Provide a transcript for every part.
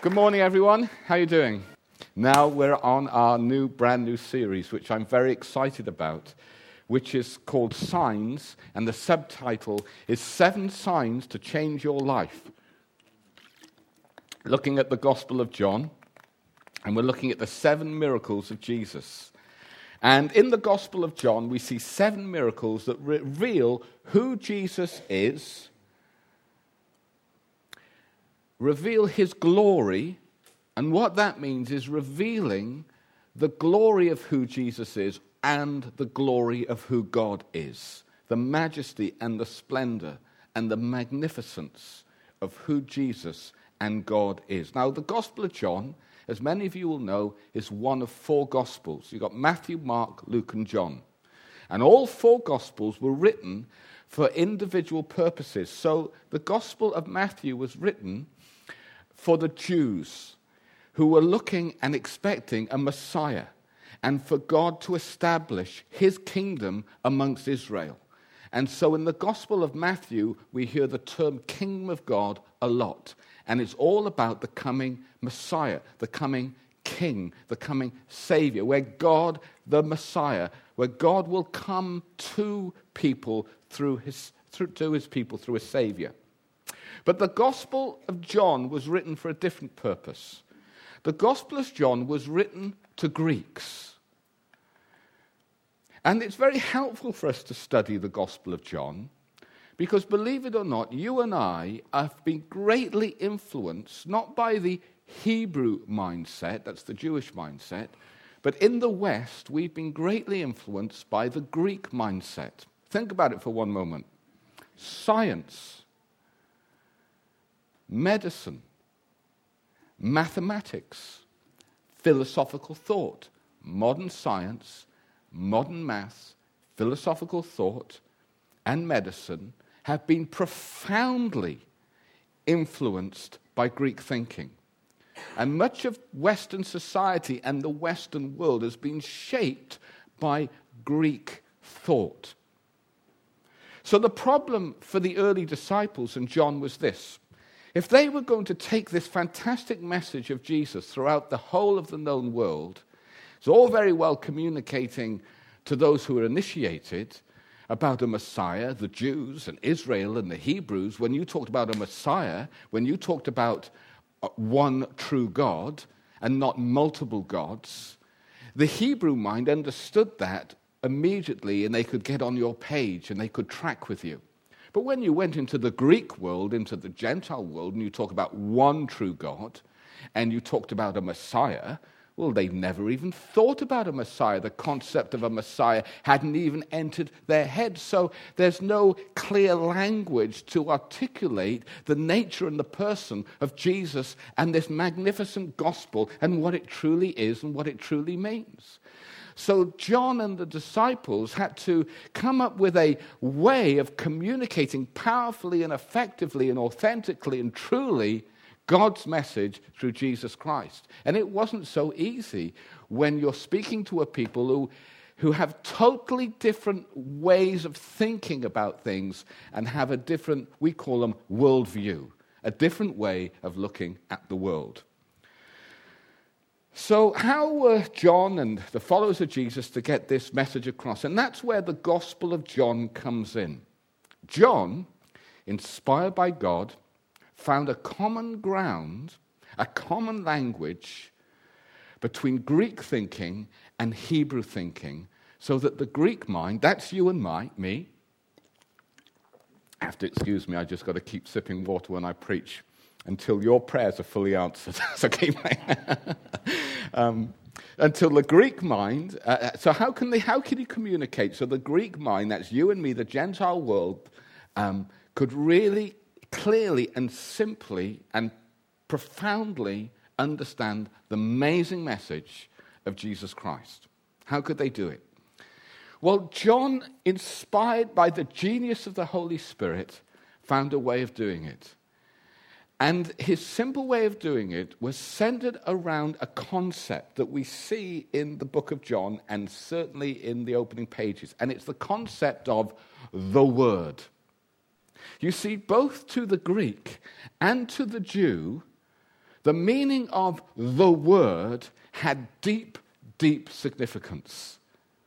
Good morning, everyone. How are you doing? Now we're on our brand new series, which I'm very excited about, which is called Signs, and the subtitle is 7 Signs to Change Your Life. Looking at the Gospel of John, and we're looking at the 7 miracles of Jesus. And in the Gospel of John, we see 7 miracles that reveal who Jesus is, reveal his glory, and what that means is revealing the glory of who Jesus is and the glory of who God is, the majesty and the splendor and the magnificence of who Jesus and God is. Now, the Gospel of John, as many of you will know, is one of 4 Gospels. You've got Matthew, Mark, Luke, and John. And all 4 Gospels were written for individual purposes. So the Gospel of Matthew was written for the Jews who were looking and expecting a Messiah and for God to establish his kingdom amongst Israel. And so in the Gospel of Matthew, we hear the term Kingdom of God a lot. And it's all about the coming Messiah, the coming King, the coming Savior, where God, the Messiah, where God will come to people through his Savior. But the Gospel of John was written for a different purpose. The Gospel of John was written to Greeks. And it's very helpful for us to study the Gospel of John because, believe it or not, you and I have been greatly influenced, not by the Hebrew mindset, that's the Jewish mindset, but in the West, we've been greatly influenced by the Greek mindset. Think about it for one moment. Science, medicine, mathematics, philosophical thought, modern science, modern maths, philosophical thought, and medicine have been profoundly influenced by Greek thinking. And much of Western society and the Western world has been shaped by Greek thought. So the problem for the early disciples and John was this. If they were going to take this fantastic message of Jesus throughout the whole of the known world, it's all very well communicating to those who are initiated about a Messiah, the Jews and Israel and the Hebrews. When you talked about a Messiah, when you talked about one true God and not multiple gods, the Hebrew mind understood that immediately, and they could get on your page and they could track with you. But when you went into the Greek world, into the Gentile world, and you talk about one true God, and you talked about a Messiah, well, they never even thought about a Messiah. The concept of a Messiah hadn't even entered their heads. So there's no clear language to articulate the nature and the person of Jesus and this magnificent gospel and what it truly is and what it truly means. So John and the disciples had to come up with a way of communicating powerfully and effectively and authentically and truly God's message through Jesus Christ. And it wasn't so easy when you're speaking to a people who have totally different ways of thinking about things and have a different, we call them worldview, a different way of looking at the world. So how were John and the followers of Jesus to get this message across? And that's where the Gospel of John comes in. John, inspired by God, found a common ground, a common language between Greek thinking and Hebrew thinking, so that the Greek mind, that's you and me, have to excuse me, I just got to keep sipping water when I preach until your prayers are fully answered. That's okay, until the Greek mind, so how can you communicate? So the Greek mind, that's you and me, the Gentile world, could really clearly and simply and profoundly understand the amazing message of Jesus Christ. How could they do it? Well, John, inspired by the genius of the Holy Spirit, found a way of doing it. And his simple way of doing it was centered around a concept that we see in the book of John and certainly in the opening pages. And it's the concept of the Word. You see, both to the Greek and to the Jew, the meaning of the word had deep, deep significance.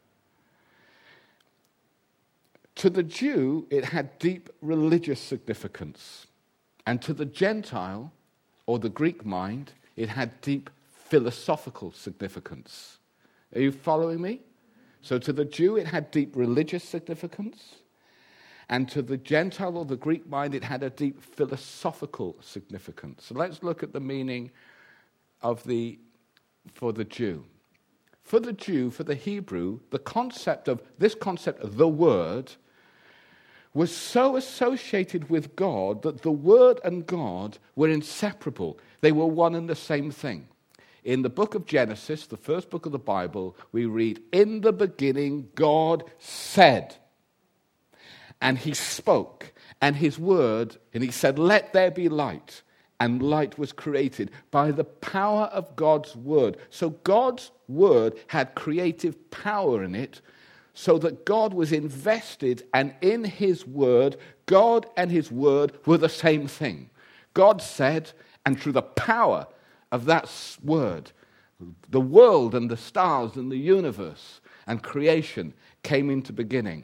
To the Jew, it had deep religious significance. And to the Gentile, or the Greek mind, it had deep philosophical significance. Are you following me? So to the Jew, it had deep religious significance. And to the Gentile or the Greek mind, it had a deep philosophical significance. So let's look at the meaning for the Jew. For the Jew, for the Hebrew, this concept of the word was so associated with God that the word and God were inseparable. They were one and the same thing. In the book of Genesis, the first book of the Bible, we read, "In the beginning God said." And he spoke, and his word, and he said, "Let there be light." And light was created by the power of God's word. So God's word had creative power in it, so that God was invested, and in his word, God and his word were the same thing. God said, and through the power of that word, the world and the stars and the universe and creation came into beginning.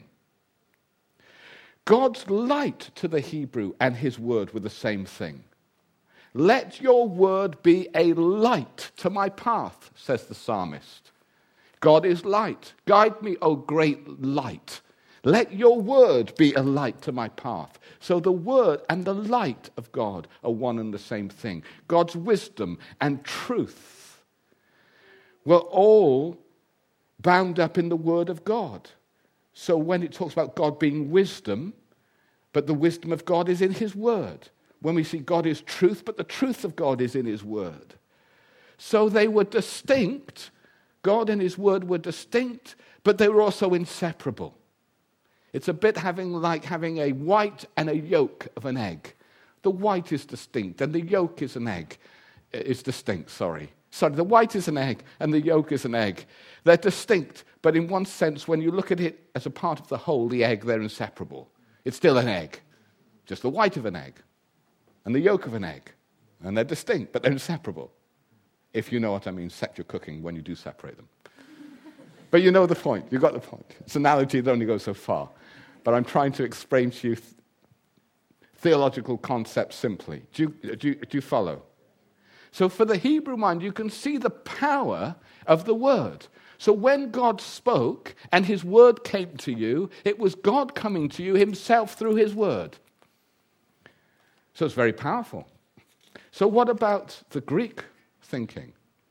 God's light to the Hebrew and his word were the same thing. "Let your word be a light to my path," says the psalmist. God is light. "Guide me, O great light. Let your word be a light to my path." So the word and the light of God are one and the same thing. God's wisdom and truth were all bound up in the word of God. So when it talks about God being wisdom, but the wisdom of God is in his word. When we see God is truth, but the truth of God is in his word. So they were distinct. God and his word were distinct, but they were also inseparable. It's a bit like having a white and a yolk of an egg. The white is distinct, and the yolk is an egg. It's distinct, sorry. The white is an egg, and the yolk is an egg. They're distinct, but in one sense, when you look at it as a part of the whole, the egg, they're inseparable. It's still an egg, just the white of an egg, and the yolk of an egg. And they're distinct, but they're inseparable. If you know what I mean, set your cooking when you do separate them. But you know the point. You got the point. It's an analogy that only goes so far. But I'm trying to explain to you theological concepts simply. Do you follow? So for the Hebrew mind, you can see the power of the word. So when God spoke and his word came to you, it was God coming to you himself through his word. So it's very powerful. So what about the Greek thinking?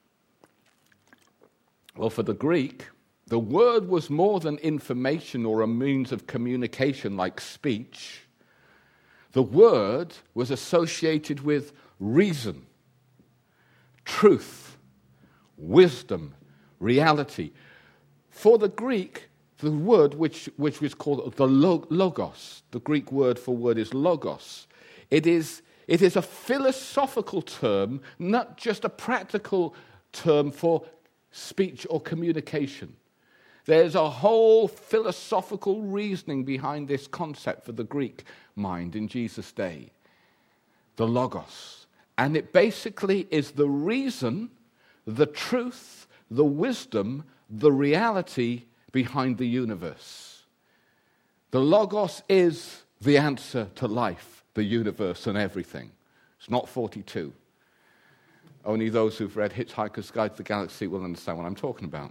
Well, for the Greek, the word was more than information or a means of communication like speech. The word was associated with reason, truth, wisdom, reality. For the Greek, the word which was called the logos, the Greek word for word is logos. It is a philosophical term, not just a practical term for speech or communication. There's a whole philosophical reasoning behind this concept for the Greek mind in Jesus' day. The logos. And it basically is the reason, the truth, the wisdom, the reality behind the universe. The logos is the answer to life, the universe, and everything. It's not 42. Only those who've read Hitchhiker's Guide to the Galaxy will understand what I'm talking about.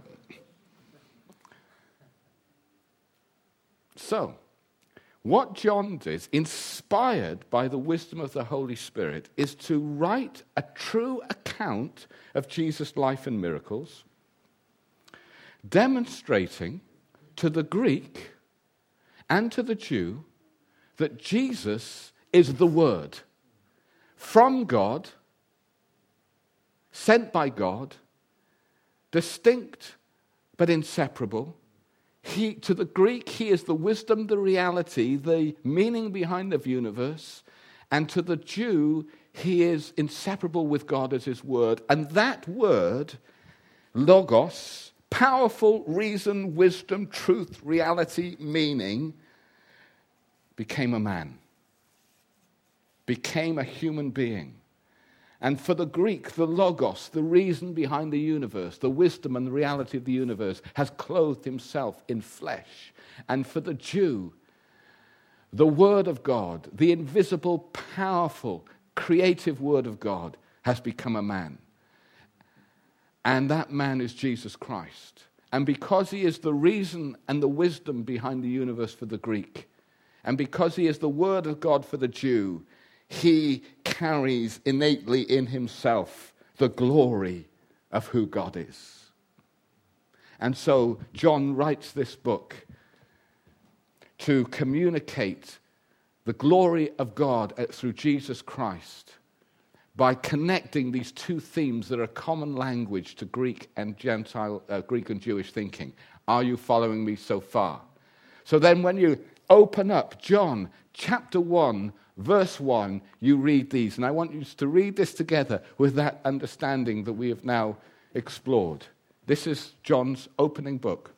So, what John did, inspired by the wisdom of the Holy Spirit, is to write a true account of Jesus' life and miracles, demonstrating to the Greek and to the Jew that Jesus is the Word from God, sent by God, distinct but inseparable. To the Greek, he is the wisdom, the reality, the meaning behind the universe. And to the Jew, he is inseparable with God as his word. And that word, logos, powerful reason, wisdom, truth, reality, meaning, became a man, became a human being. And for the Greek, the logos, the reason behind the universe, the wisdom and the reality of the universe, has clothed himself in flesh. And for the Jew, the Word of God, the invisible, powerful, creative Word of God, has become a man. And that man is Jesus Christ. And because he is the reason and the wisdom behind the universe for the Greek, and because he is the Word of God for the Jew, he carries innately in himself the glory of who God is. And so John writes this book to communicate the glory of God through Jesus Christ by connecting these two themes that are common language to Greek and Greek and Jewish thinking. Are you following me so far? So then when you open up John chapter 1, verse 1, you read these. And I want you to read this together with that understanding that we have now explored. This is John's opening book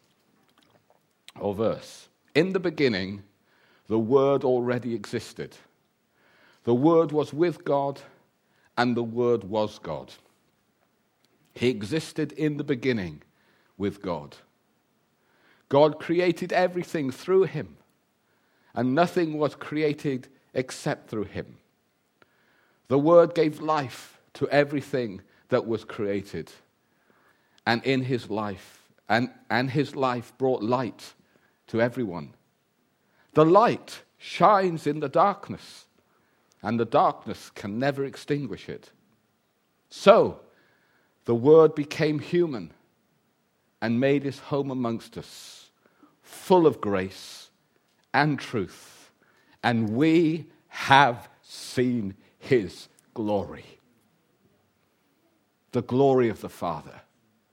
or verse. In the beginning, the Word already existed. The Word was with God, and the Word was God. He existed in the beginning with God. God created everything through him, and nothing was created except through him. The Word gave life to everything that was created, and in his life, and his life brought light to everyone. The light shines in the darkness, and the darkness can never extinguish it. So, the Word became human and made his home amongst us, full of grace and truth, and we have seen his glory. The glory of the Father,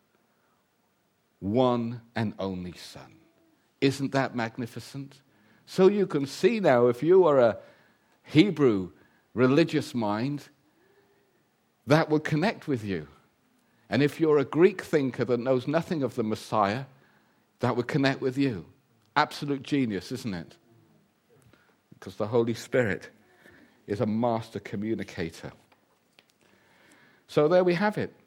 one and only Son. Isn't that magnificent? So you can see now, if you are a Hebrew religious mind, that would connect with you. And if you're a Greek thinker that knows nothing of the Messiah, that would connect with you. Absolute genius, isn't it? Because the Holy Spirit is a master communicator. So there we have it.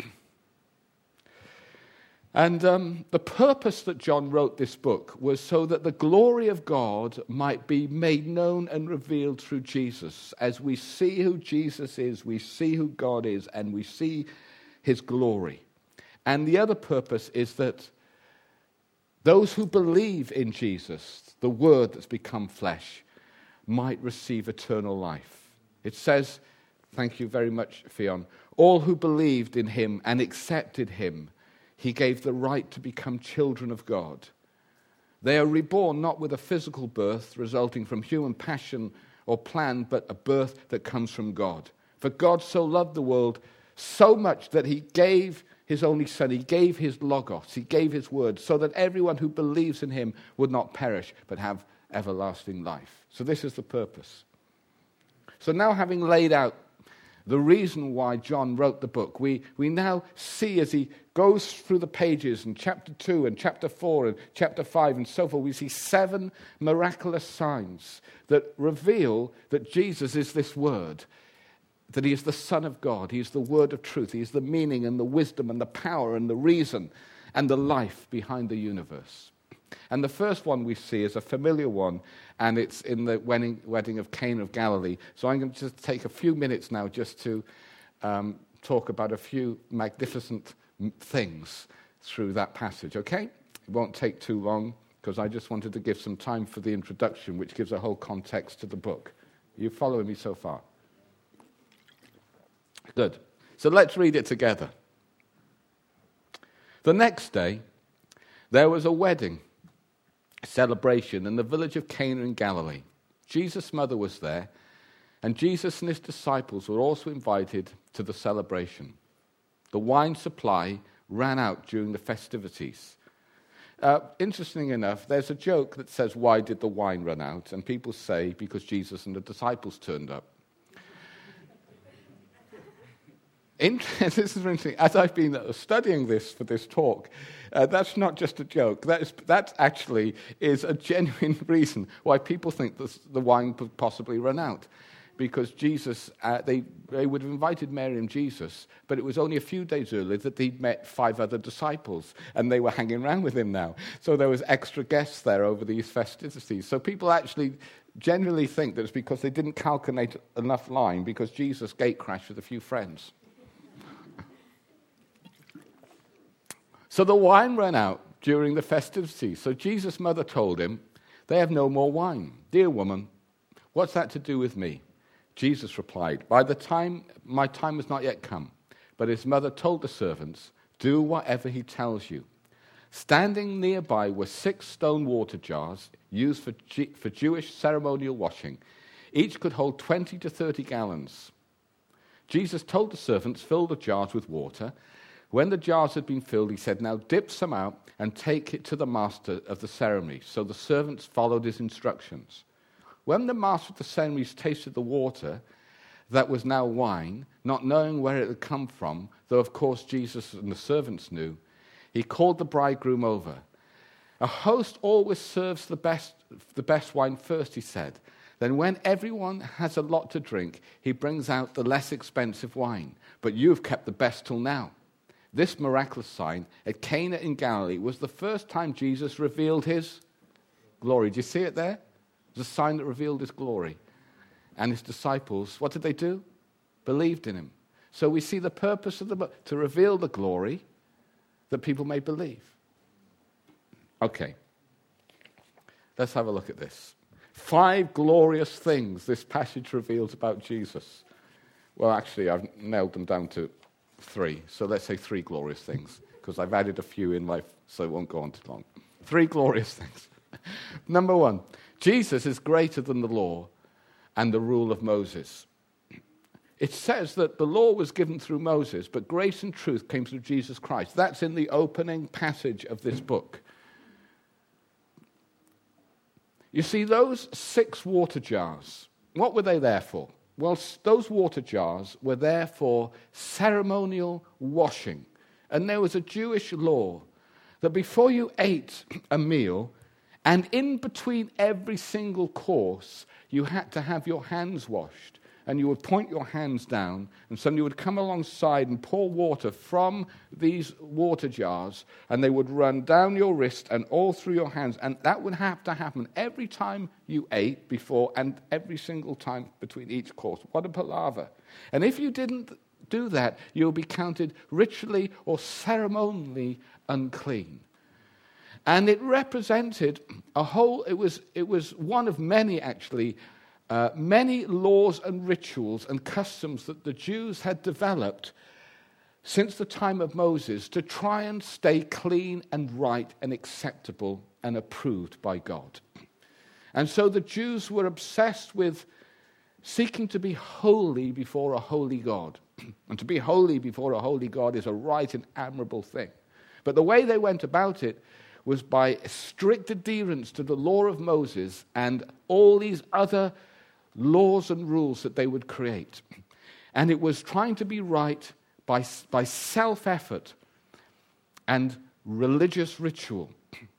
And the purpose that John wrote this book was so that the glory of God might be made known and revealed through Jesus. As we see who Jesus is, we see who God is, and we see his glory. And the other purpose is that those who believe in Jesus, the Word that's become flesh, might receive eternal life. It says, thank you very much, Fionn, all who believed in him and accepted him, he gave the right to become children of God. They are reborn not with a physical birth resulting from human passion or plan, but a birth that comes from God. For God so loved the world so much that he gave his only Son, he gave his logos, he gave his word, so that everyone who believes in him would not perish, but have everlasting life. So this is the purpose. So now, having laid out the reason why John wrote the book, we now see as he goes through the pages in chapter 2 and chapter 4 and chapter 5 and so forth, we see 7 miraculous signs that reveal that Jesus is this Word, that he is the Son of God, he is the Word of truth, he is the meaning and the wisdom and the power and the reason and the life behind the universe. And the first one we see is a familiar one, and it's in the wedding of Cana of Galilee. So I'm going to just take a few minutes now just to talk about a few magnificent things through that passage, okay? It won't take too long, because I just wanted to give some time for the introduction, which gives a whole context to the book. Are you following me so far? Good. So let's read it together. The next day, there was a wedding celebration in the village of Cana in Galilee. Jesus' mother was there, and Jesus and his disciples were also invited to the celebration. The wine supply ran out during the festivities. Interesting enough, there's a joke that says, why did the wine run out? And people say, because Jesus and the disciples turned up. This is interesting. As I've been studying this for this talk, that's not just a joke. That actually is a genuine reason why people think the wine could possibly run out. because Jesus, they would have invited Mary and Jesus, but it was only a few days earlier that he'd met 5 other disciples, and they were hanging around with him now. So there was extra guests there over these festivities. So people actually generally think that it's because they didn't calculate enough line because Jesus gate crashed with a few friends. So the wine ran out during the festivities. So Jesus' mother told him, "They have no more wine." "Dear woman, what's that to do with me?" Jesus replied, my time has not yet come." But his mother told the servants, "Do whatever he tells you." Standing nearby were 6 stone water jars used for Jewish ceremonial washing. Each could hold 20 to 30 gallons. Jesus told the servants, "Fill the jars with water." When the jars had been filled, he said, "Now dip some out and take it to the master of the ceremony." So the servants followed his instructions. When the master of the ceremonies tasted the water that was now wine, not knowing where it had come from, though of course Jesus and the servants knew, he called the bridegroom over. "A host always serves the best wine first," he said. "Then when everyone has a lot to drink, he brings out the less expensive wine. But you've kept the best till now." This miraculous sign at Cana in Galilee was the first time Jesus revealed his glory. Do you see it there? It was a sign that revealed his glory. And his disciples, what did they do? Believed in him. So we see the purpose of the book, to reveal the glory that people may believe. Okay. Let's have a look at this. 5 glorious things this passage reveals about Jesus. Well, actually, I've nailed them down to 3. So let's say 3 glorious things, because I've added a few in life, so it won't go on too long. 3 glorious things. Number 1, Jesus is greater than the law and the rule of Moses. It says that the law was given through Moses, but grace and truth came through Jesus Christ. That's in the opening passage of this book. You see, those 6 water jars, what were they there for? Well, those water jars were there for ceremonial washing. And there was a Jewish law that before you ate a meal, and in between every single course, you had to have your hands washed. And you would point your hands down, and somebody would come alongside and pour water from these water jars, and they would run down your wrist and all through your hands. And that would have to happen every time you ate before and every single time between each course. What a palaver. And if you didn't do that, you'll be counted ritually or ceremonially unclean. And it represented it was one of many, actually, many laws and rituals and customs that the Jews had developed since the time of Moses to try and stay clean and right and acceptable and approved by God. And so the Jews were obsessed with seeking to be holy before a holy God. And to be holy before a holy God is a right and admirable thing. But the way they went about it was by strict adherence to the law of Moses and all these other laws and rules that they would create. And it was trying to be right by self-effort and religious ritual.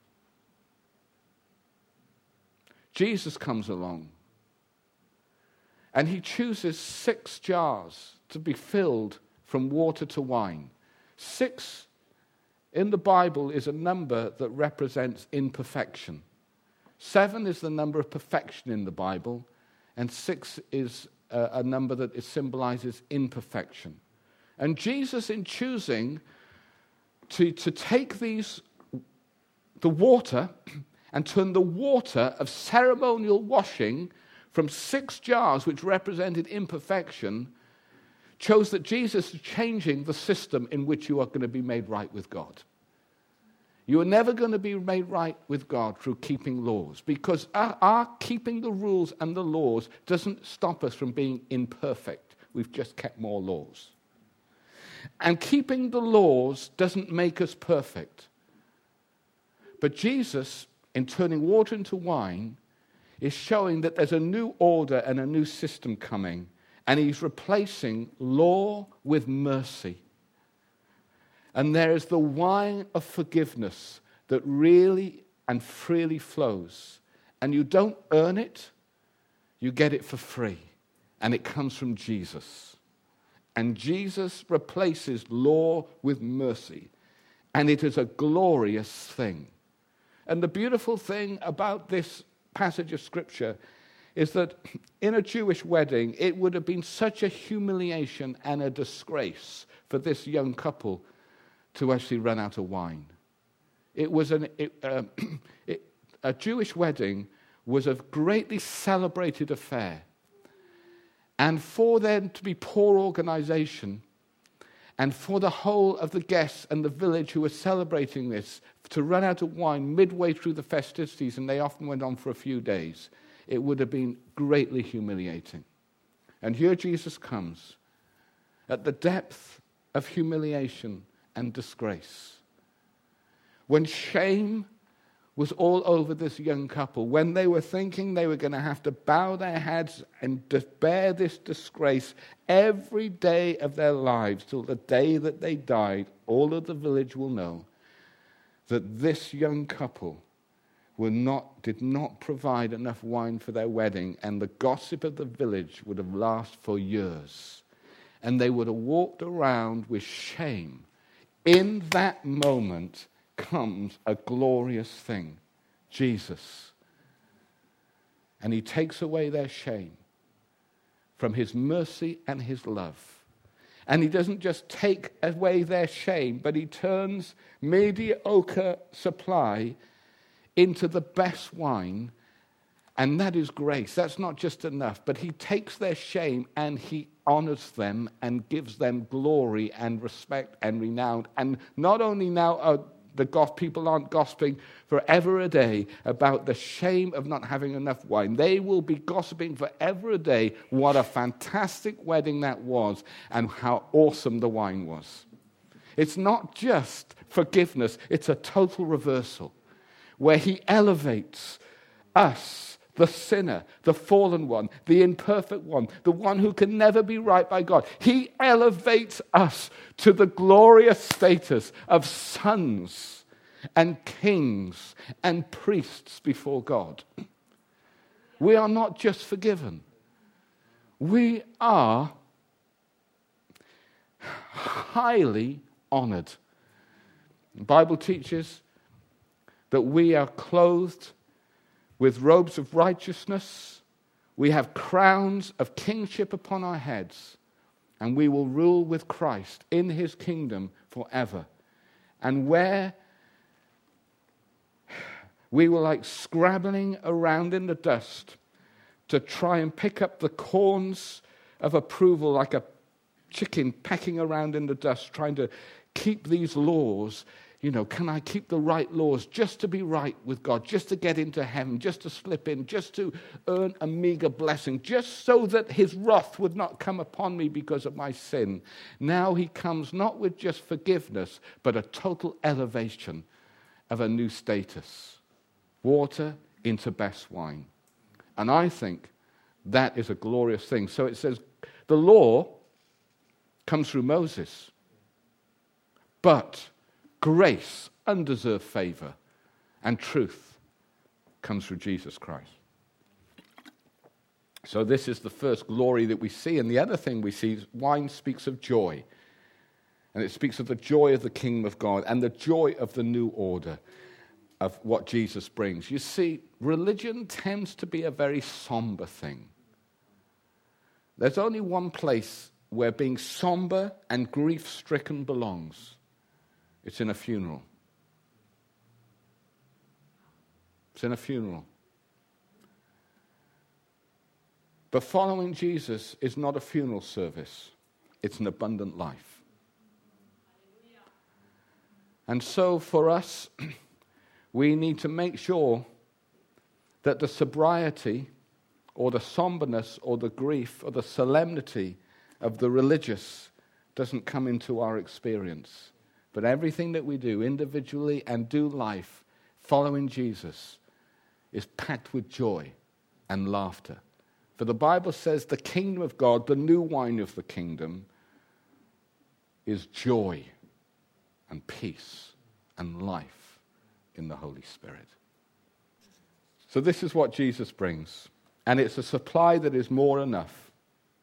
Jesus comes along and he chooses 6 jars to be filled from water to wine. 6 in the Bible is a number that represents imperfection. 7 is the number of perfection in the Bible, and 6 is a number that symbolizes imperfection. And Jesus, in choosing to take the water and turn the water of ceremonial washing from 6 jars, which represented imperfection, chose that Jesus is changing the system in which you are going to be made right with God. You are never going to be made right with God through keeping laws, because our keeping the rules and the laws doesn't stop us from being imperfect. We've just kept more laws. And keeping the laws doesn't make us perfect. But Jesus, in turning water into wine, is showing that there's a new order and a new system coming. And he's replacing law with mercy. And there is the wine of forgiveness that really and freely flows. And you don't earn it, you get it for free. and it comes from Jesus. And Jesus replaces law with mercy, and it is a glorious thing. And the beautiful thing about this passage of Scripture is that in a Jewish wedding, it would have been such a humiliation and a disgrace for this young couple to actually run out of wine. A Jewish wedding was a greatly celebrated affair. And for there to be poor organization, and for the whole of the guests and the village who were celebrating this to run out of wine midway through the festivities, and they often went on for a few days, it would have been greatly humiliating. And here Jesus comes at the depth of humiliation and disgrace. When shame was all over this young couple, when they were thinking they were going to have to bow their heads and bear this disgrace every day of their lives till the day that they died, all of the village will know that this young couple did not provide enough wine for their wedding, and the gossip of the village would have lasted for years. And they would have walked around with shame. In that moment comes a glorious thing, Jesus. And he takes away their shame from his mercy and his love. And he doesn't just take away their shame, but he turns mediocre supply into the best wine, and that is grace. That's not just enough, but he takes their shame and he honors them and gives them glory and respect and renown. And not only now people aren't gossiping forever a day about the shame of not having enough wine. They will be gossiping forever a day what a fantastic wedding that was and how awesome the wine was. It's not just forgiveness, it's a total reversal where he elevates us, the sinner, the fallen one, the imperfect one, the one who can never be right by God. He elevates us to the glorious status of sons and kings and priests before God. We are not just forgiven. We are highly honored. The Bible teaches that we are clothed with robes of righteousness. We have crowns of kingship upon our heads, and we will rule with Christ in his kingdom forever. And where we were like scrabbling around in the dust to try and pick up the corns of approval, like a chicken pecking around in the dust, trying to keep these laws. Can I keep the right laws just to be right with God, just to get into heaven, just to slip in, just to earn a meager blessing, just so that his wrath would not come upon me because of my sin? Now he comes not with just forgiveness, but a total elevation of a new status. Water into best wine. And I think that is a glorious thing. So it says the law comes through Moses, but grace, undeserved favor, and truth comes through Jesus Christ. So this is the first glory that we see. And the other thing we see is wine speaks of joy. And it speaks of the joy of the kingdom of God and the joy of the new order of what Jesus brings. You see, religion tends to be a very somber thing. There's only one place where being somber and grief-stricken belongs. It's in a funeral. It's in a funeral. But following Jesus is not a funeral service. It's an abundant life. And so for us, we need to make sure that the sobriety or the somberness or the grief or the solemnity of the religious doesn't come into our experience. But everything that we do individually and do life following Jesus is packed with joy and laughter. For the Bible says the kingdom of God, the new wine of the kingdom, is joy and peace and life in the Holy Spirit. So this is what Jesus brings. And it's a supply that is more than enough.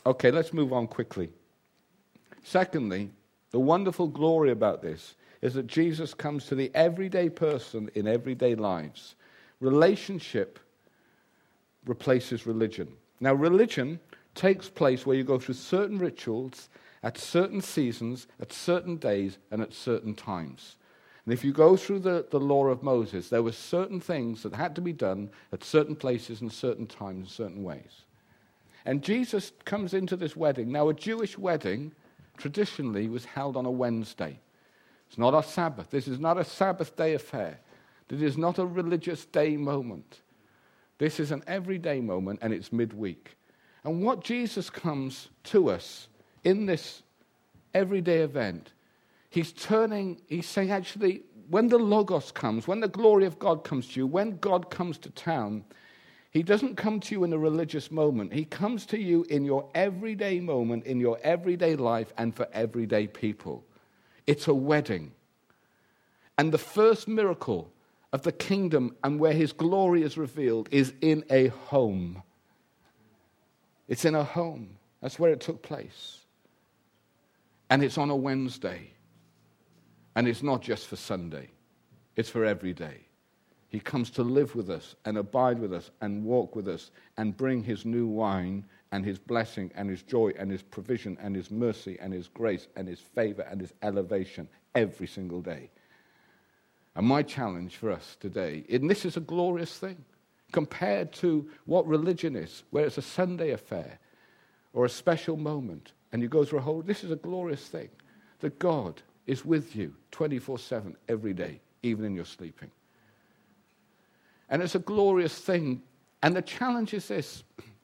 Okay, let's move on quickly. Secondly, the wonderful glory about this is that Jesus comes to the everyday person in everyday lives. Relationship replaces religion. Now, religion takes place where you go through certain rituals at certain seasons, at certain days, and at certain times. And if you go through the law of Moses, there were certain things that had to be done at certain places and certain times and certain ways. And Jesus comes into this wedding. Now, a Jewish wedding traditionally was held on a Wednesday. It's not a Sabbath. This is not a Sabbath day affair. This is not a religious day moment. This is an everyday moment, and it's midweek. And what Jesus comes to us in this everyday event, he's saying actually, when the Logos comes, when the glory of God comes to you, when God comes to town, he doesn't come to you in a religious moment. He comes to you in your everyday moment, in your everyday life, and for everyday people. It's a wedding. And the first miracle of the kingdom and where his glory is revealed is in a home. It's in a home. That's where it took place. And it's on a Wednesday. And it's not just for Sunday. It's for every day. He comes to live with us and abide with us and walk with us and bring his new wine and his blessing and his joy and his provision and his mercy and his grace and his favor and his elevation every single day. And my challenge for us today, and this is a glorious thing, compared to what religion is, where it's a Sunday affair or a special moment, and you go through a whole, this is a glorious thing, that God is with you 24/7 every day, even in your sleeping. And it's a glorious thing. And the challenge is this.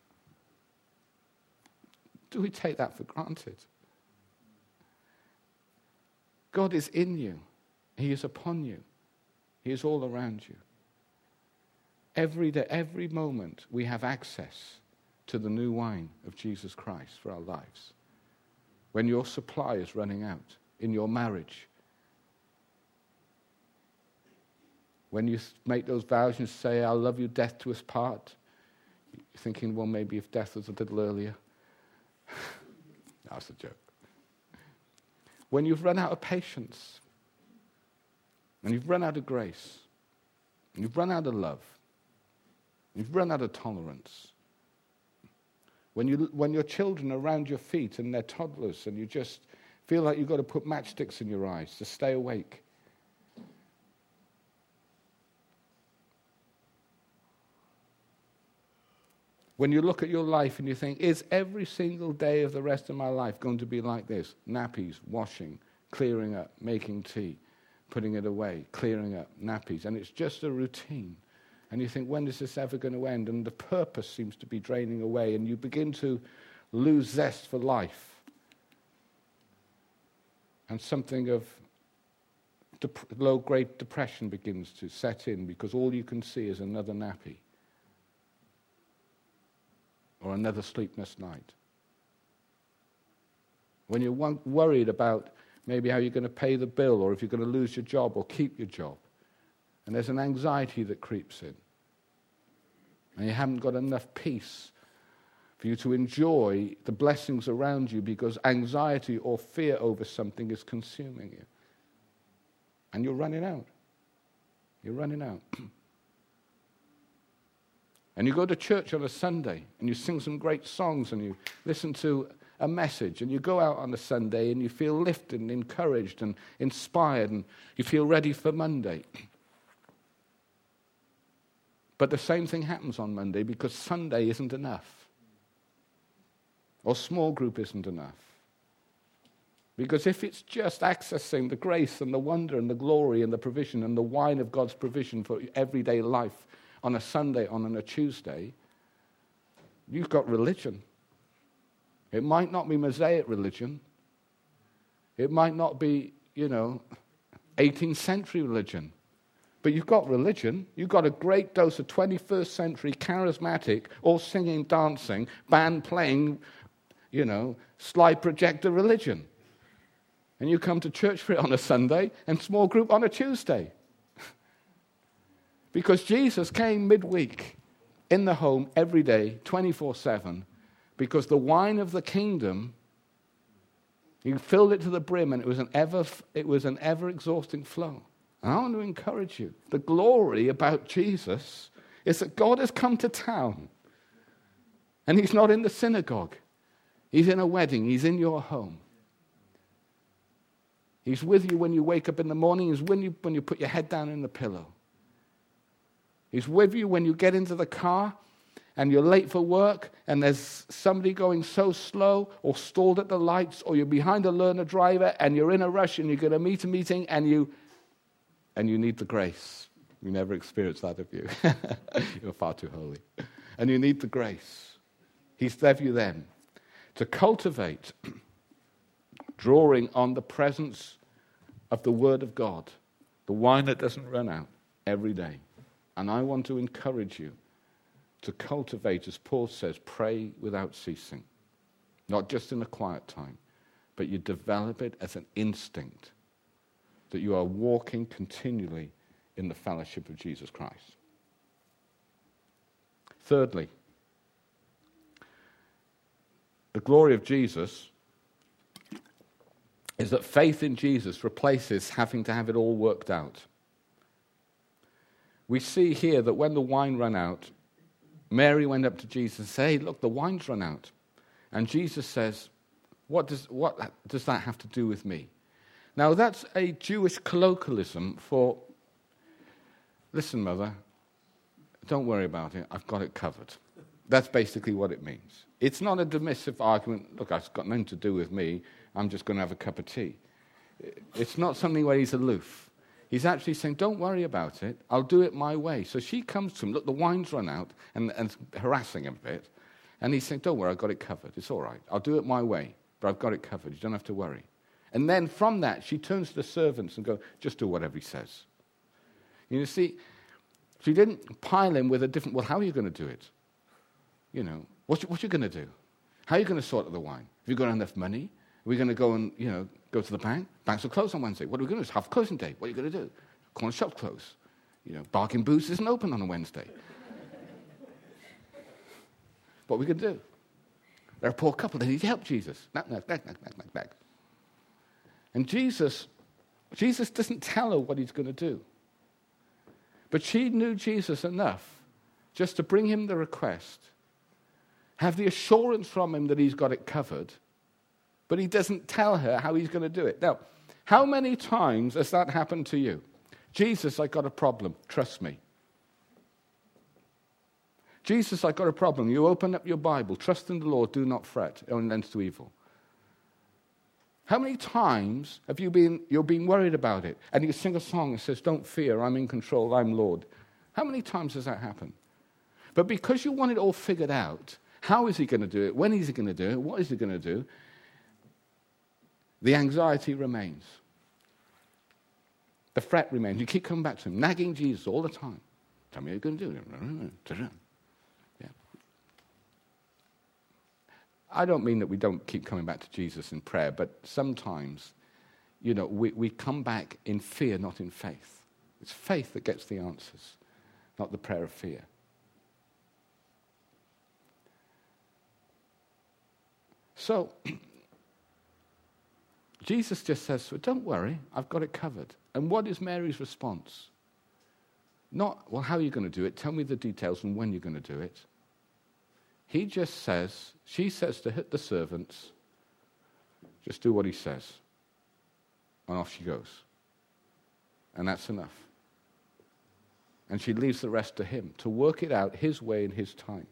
Do we take that for granted? God is in you. He is upon you. He is all around you. Every day, every moment, we have access to the new wine of Jesus Christ for our lives. When your supply is running out in your marriage, when you make those vows and say, I'll love you, death to us part, you're thinking, well, maybe if death was a little earlier. That's a joke. When you've run out of patience, and you've run out of grace, and you've run out of love, and you've run out of tolerance, when your children are around your feet and they're toddlers, and you just feel like you've got to put matchsticks in your eyes to stay awake, when you look at your life and you think, is every single day of the rest of my life going to be like this? Nappies, washing, clearing up, making tea, putting it away, clearing up, nappies. And it's just a routine. And you think, when is this ever going to end? And the purpose seems to be draining away. And you begin to lose zest for life. And something of low-grade depression begins to set in because all you can see is another nappy. Or another sleepless night. When you're worried about maybe how you're going to pay the bill or if you're going to lose your job or keep your job. And there's an anxiety that creeps in. And you haven't got enough peace for you to enjoy the blessings around you because anxiety or fear over something is consuming you. And you're running out. You're running out. And you go to church on a Sunday, and you sing some great songs, and you listen to a message, and you go out on a Sunday, and you feel lifted and encouraged and inspired, and you feel ready for Monday. But the same thing happens on Monday because Sunday isn't enough. Or small group isn't enough. Because if it's just accessing the grace and the wonder and the glory and the provision and the wine of God's provision for everyday life, on a Sunday, on a Tuesday, you've got religion. It might not be Mosaic religion. It might not be, 18th century religion. But you've got religion. You've got a great dose of 21st century charismatic, all singing, dancing, band playing, slide projector religion. And you come to church for it on a Sunday and small group on a Tuesday. Because Jesus came midweek in the home every day, 24/7, Because the wine of the kingdom, you filled it to the brim, and it was an ever-exhausting flow. And I want to encourage you. The glory about Jesus is that God has come to town. And he's not in the synagogue. He's in a wedding. He's in your home. He's with you when you wake up in the morning. He's with you when you put your head down in the pillow. He's with you when you get into the car and you're late for work and there's somebody going so slow or stalled at the lights, or you're behind a learner driver and you're in a rush and you're going to meet a meeting and you need the grace. You never experienced that, have you? You're far too holy. And you need the grace. He's there for you then to cultivate drawing on the presence of the Word of God, the wine that doesn't run out every day. And I want to encourage you to cultivate, as Paul says, pray without ceasing. Not just in a quiet time, but you develop it as an instinct that you are walking continually in the fellowship of Jesus Christ. Thirdly, the glory of Jesus is that faith in Jesus replaces having to have it all worked out. We see here that when the wine ran out, Mary went up to Jesus and said, "Hey, look, the wine's run out." And Jesus says, what does that have to do with me? Now, that's a Jewish colloquialism for, listen, mother, don't worry about it, I've got it covered. That's basically what it means. It's not a dismissive argument, look, it's got nothing to do with me, I'm just going to have a cup of tea. It's not something where he's aloof. He's actually saying, don't worry about it, I'll do it my way. So she comes to him, look, the wine's run out, and harassing him a bit. And he's saying, don't worry, I've got it covered. It's all right. I'll do it my way, but I've got it covered. You don't have to worry. And then from that, she turns to the servants and goes, just do whatever he says. You see, she didn't pile him with a different, well, how are you going to do it? You know, what you going to do? How are you going to sort out the wine? Have you got enough money? Are we going to go and, go to the bank? Banks will close on Wednesday. What are we going to do? It's half closing day. What are you going to do? Corner shop's closed. Bargain Boots isn't open on a Wednesday. What are we going to do? They're a poor couple. They need help, Jesus. Knock. And Jesus doesn't tell her what he's going to do. But she knew Jesus enough just to bring him the request, have the assurance from him that he's got it covered, but he doesn't tell her how he's going to do it. Now, how many times has that happened to you? Jesus, I got a problem. Trust me. Jesus, I got a problem. You open up your Bible. Trust in the Lord. Do not fret. Only lends to evil. How many times have you're been worried about it, and you sing a song that says, don't fear, I'm in control, I'm Lord. How many times has that happened? But because you want it all figured out, how is he going to do it? When is he going to do it? What is he going to do? The anxiety remains. The fret remains. You keep coming back to him, nagging Jesus all the time. Tell me what you're going to do. Yeah. I don't mean that we don't keep coming back to Jesus in prayer, but sometimes, we come back in fear, not in faith. It's faith that gets the answers, not the prayer of fear. So, Jesus just says, don't worry, I've got it covered. And what is Mary's response? Not, well, how are you going to do it? Tell me the details and when you're going to do it. She says to hit the servants, just do what he says. And off she goes. And that's enough. And she leaves the rest to him, to work it out his way in his time.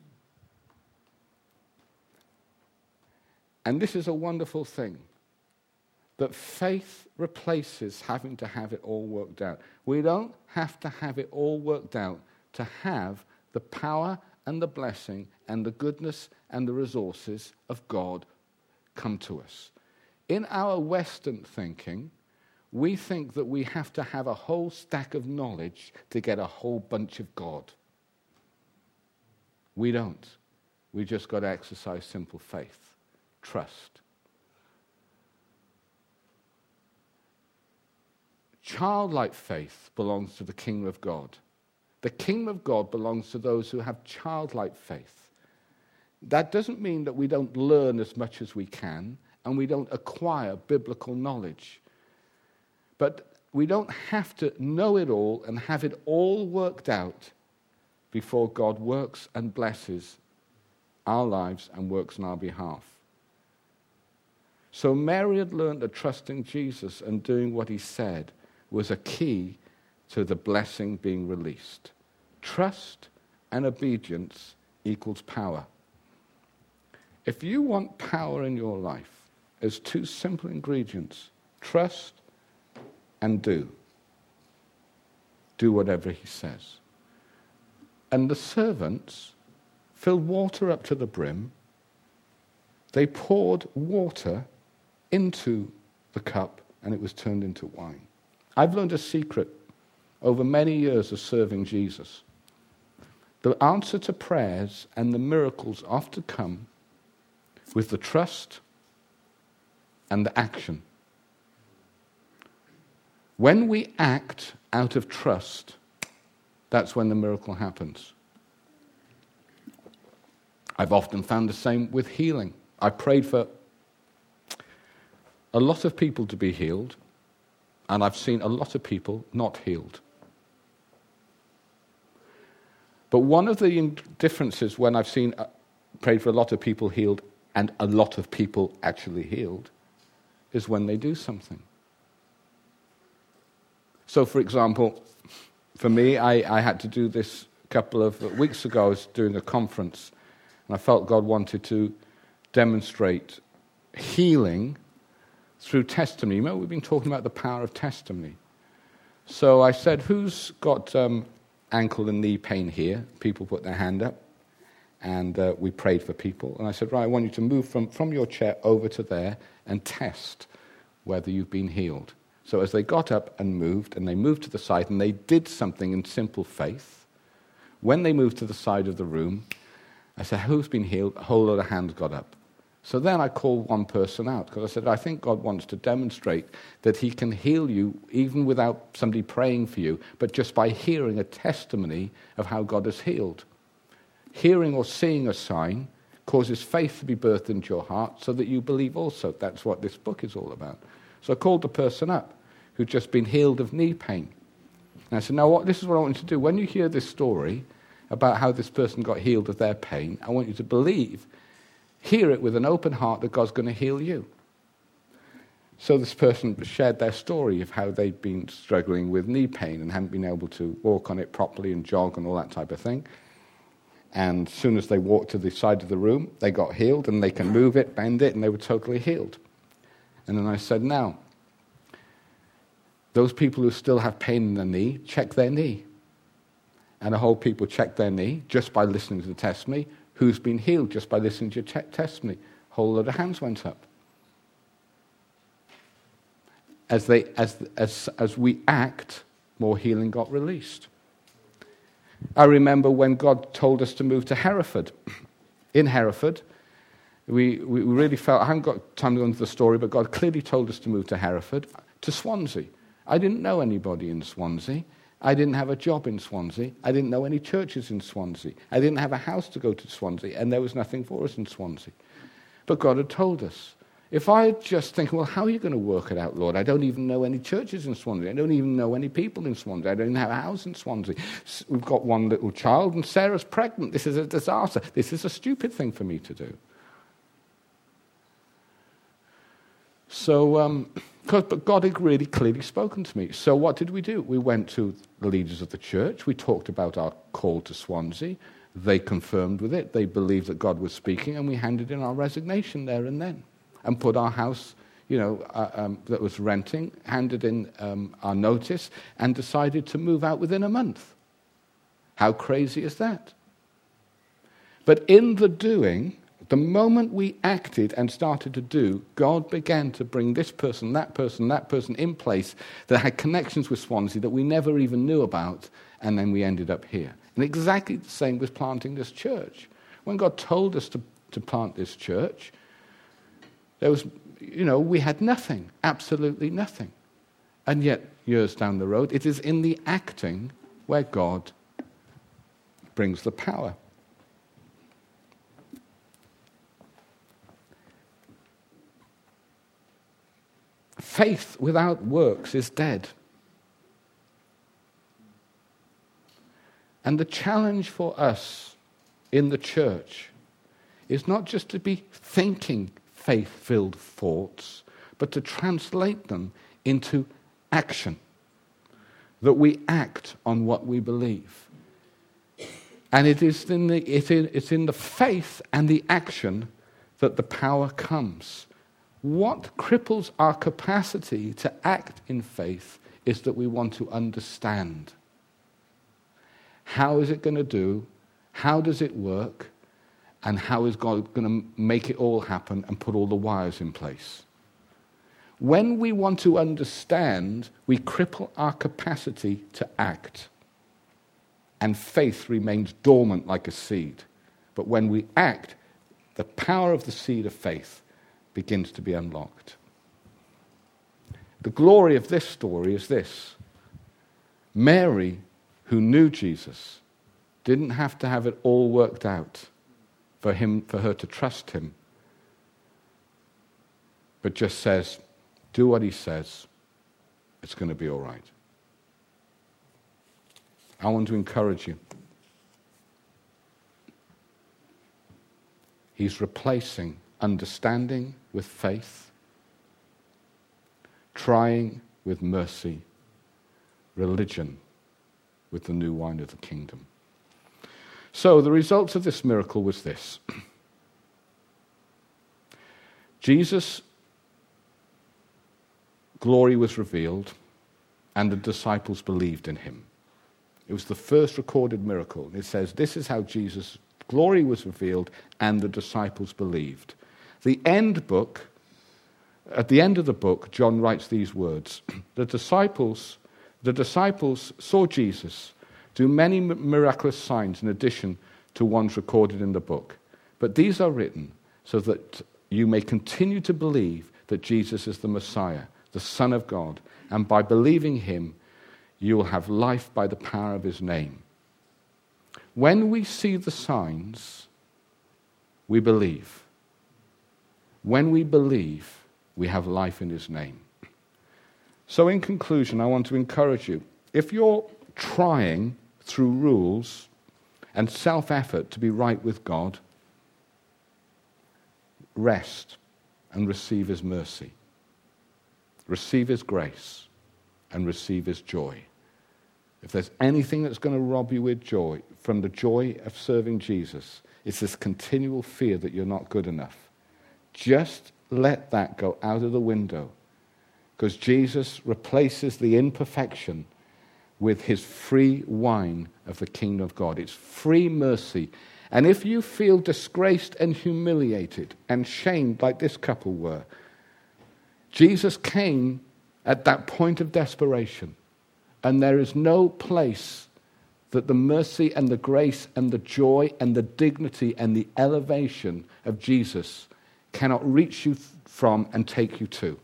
And this is a wonderful thing, that faith replaces having to have it all worked out. We don't have to have it all worked out to have the power and the blessing and the goodness and the resources of God come to us. In our Western thinking, we think that we have to have a whole stack of knowledge to get a whole bunch of God. We don't. We just got to exercise simple faith. Trust. Childlike faith belongs to the kingdom of God. The kingdom of God belongs to those who have childlike faith. That doesn't mean that we don't learn as much as we can and we don't acquire biblical knowledge. But we don't have to know it all and have it all worked out before God works and blesses our lives and works on our behalf. So Mary had learned that trusting Jesus and doing what he said was a key to the blessing being released. Trust and obedience equals power. If you want power in your life, there's two simple ingredients: trust and do. Do whatever he says. And the servants filled water up to the brim. They poured water into the cup, and it was turned into wine. I've learned a secret over many years of serving Jesus. The answer to prayers and the miracles often come with the trust and the action. When we act out of trust, that's when the miracle happens. I've often found the same with healing. I prayed for a lot of people to be healed, and I've seen a lot of people not healed. But one of the differences when I've prayed for a lot of people healed and a lot of people actually healed is when they do something. So, for example, for me, I had to do this a couple of weeks ago. I was doing a conference, and I felt God wanted to demonstrate healing through testimony. You know, we've been talking about the power of testimony. So I said, who's got ankle and knee pain here? People put their hand up, and we prayed for people. And I said, right, I want you to move from your chair over to there and test whether you've been healed. So as they got up and they moved to the side, and they did something in simple faith. When they moved to the side of the room, I said, who's been healed? A whole lot of hands got up. So then I called one person out, because I said, I think God wants to demonstrate that he can heal you even without somebody praying for you, but just by hearing a testimony of how God has healed. Hearing or seeing a sign causes faith to be birthed into your heart so that you believe also. That's what this book is all about. So I called the person up who'd just been healed of knee pain. And I said, now this is what I want you to do. When you hear this story about how this person got healed of their pain, I want you to hear it with an open heart that God's going to heal you. So this person shared their story of how they'd been struggling with knee pain and hadn't been able to walk on it properly and jog and all that type of thing. And as soon as they walked to the side of the room, they got healed, and they can move it, bend it, and they were totally healed. And then I said, now, those people who still have pain in their knee, check their knee. And the whole people checked their knee just by listening to the testimony. Who's been healed just by listening to your testimony? A whole lot of hands went up. As we act, more healing got released. I remember when God told us to move to Hereford. In Hereford, we really felt, I haven't got time to go into the story, but God clearly told us to move to Hereford, to Swansea. I didn't know anybody in Swansea. I didn't have a job in Swansea. I didn't know any churches in Swansea. I didn't have a house to go to Swansea, and there was nothing for us in Swansea. But God had told us. If I just think, well, how are you going to work it out, Lord? I don't even know any churches in Swansea. I don't even know any people in Swansea. I don't even have a house in Swansea. We've got one little child, and Sarah's pregnant. This is a disaster. This is a stupid thing for me to do. So, but God had really clearly spoken to me. So what did we do? We went to the leaders of the church. We talked about our call to Swansea. They confirmed with it. They believed that God was speaking, and we handed in our resignation there and then, and put our house, that was renting, handed in our notice, and decided to move out within a month. How crazy is that? But in the doing, the moment we acted and started to do, God began to bring this person, that person, that person in place that had connections with Swansea that we never even knew about, and then we ended up here. And exactly the same with planting this church. When God told us to plant this church, there was, we had nothing, absolutely nothing. And yet, years down the road, it is in the acting where God brings the power. Faith without works is dead. And the challenge for us in the church is not just to be thinking faith-filled thoughts, but to translate them into action. That we act on what we believe. And it's in the faith and the action that the power comes. What cripples our capacity to act in faith is that we want to understand. How is it going to do? How does it work? And how is God going to make it all happen and put all the wires in place? When we want to understand, we cripple our capacity to act. And faith remains dormant like a seed. But when we act, the power of the seed of faith begins to be unlocked. The glory of this story is this. Mary, who knew Jesus, didn't have to have it all worked out for her to trust him, but just says, do what he says, it's going to be all right. I want to encourage you. He's replacing understanding with faith, trying with mercy, religion with the new wine of the kingdom. So the result of this miracle was this. Jesus' glory was revealed, and the disciples believed in him. It was the first recorded miracle. It says, this is how Jesus' glory was revealed, and the disciples believed. At the end of the book, John writes these words. The disciples saw Jesus do many miraculous signs in addition to ones recorded in the book. But these are written so that you may continue to believe that Jesus is the Messiah, the Son of God, and by believing him, you will have life by the power of his name. When we see the signs, we believe. When we believe, we have life in his name. So in conclusion, I want to encourage you. If you're trying through rules and self-effort to be right with God, rest and receive his mercy. Receive his grace and receive his joy. If there's anything that's going to rob you with joy, from the joy of serving Jesus, it's this continual fear that you're not good enough. Just let that go out of the window, because Jesus replaces the imperfection with his free wine of the kingdom of God. It's free mercy. And if you feel disgraced and humiliated and shamed like this couple were, Jesus came at that point of desperation. And there is no place that the mercy and the grace and the joy and the dignity and the elevation of Jesus cannot reach you from and take you to.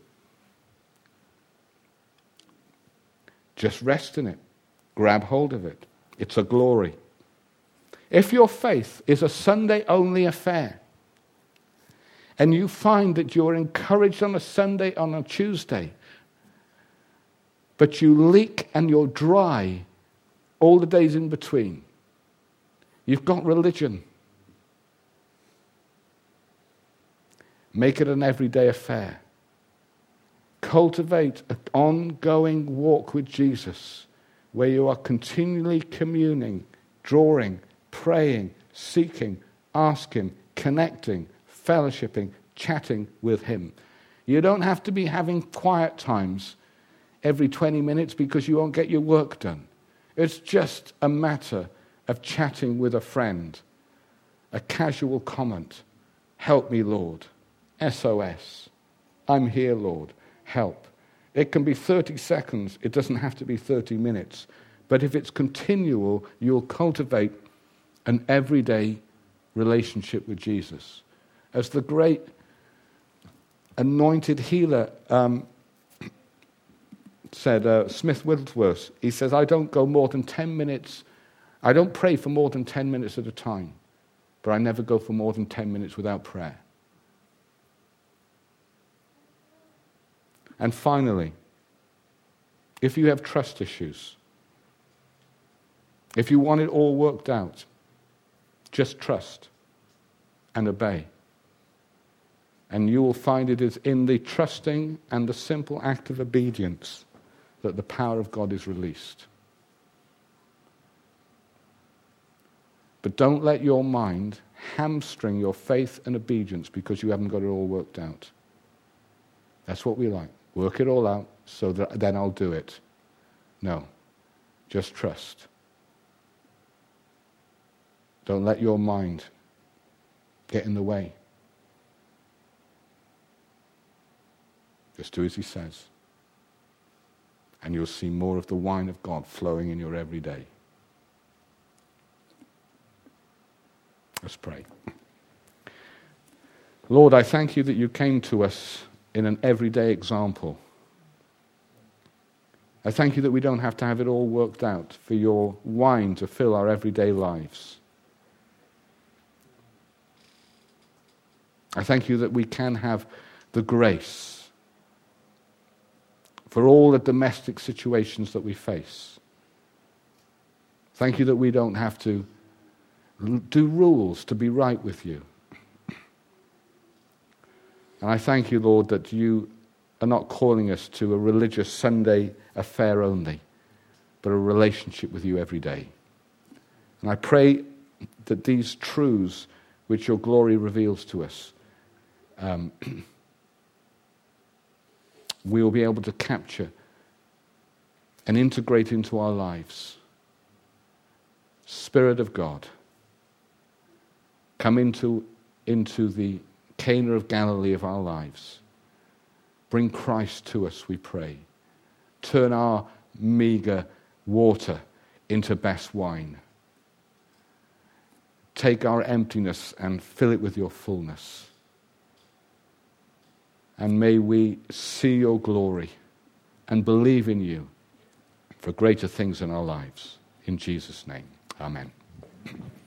Just rest in it. Grab hold of it. It's a glory. If your faith is a Sunday-only affair, and you find that you're encouraged on a Sunday, on a Tuesday, but you leak and you're dry all the days in between, you've got religion. Make it an everyday affair. Cultivate an ongoing walk with Jesus where you are continually communing, drawing, praying, seeking, asking, connecting, fellowshipping, chatting with him. You don't have to be having quiet times every 20 minutes because you won't get your work done. It's just a matter of chatting with a friend, a casual comment. Help me, Lord. SOS. I'm here, Lord. Help. It can be 30 seconds. It doesn't have to be 30 minutes. But if it's continual, you'll cultivate an everyday relationship with Jesus. As the great anointed healer said, Smith Wigglesworth, he says, I don't go more than 10 minutes. I don't pray for more than 10 minutes at a time, but I never go for more than 10 minutes without prayer. And finally, if you have trust issues, if you want it all worked out, just trust and obey. And you will find it is in the trusting and the simple act of obedience that the power of God is released. But don't let your mind hamstring your faith and obedience because you haven't got it all worked out. That's what we like. Work it all out so that then I'll do it. No. Just trust. Don't let your mind get in the way. Just do as he says. And you'll see more of the wine of God flowing in your everyday. Let's pray. Lord, I thank you that you came to us in an everyday example. I thank you that we don't have to have it all worked out for your wine to fill our everyday lives. I thank you that we can have the grace for all the domestic situations that we face. Thank you that we don't have to do rules to be right with you. And I thank you, Lord, that you are not calling us to a religious Sunday affair only, but a relationship with you every day. And I pray that these truths which your glory reveals to us, we will be able to capture and integrate into our lives. Spirit of God, come into the Cana of Galilee of our lives. Bring Christ to us, we pray. Turn our meager water into best wine. Take our emptiness and fill it with your fullness. And may we see your glory and believe in you for greater things in our lives. In Jesus' name, amen.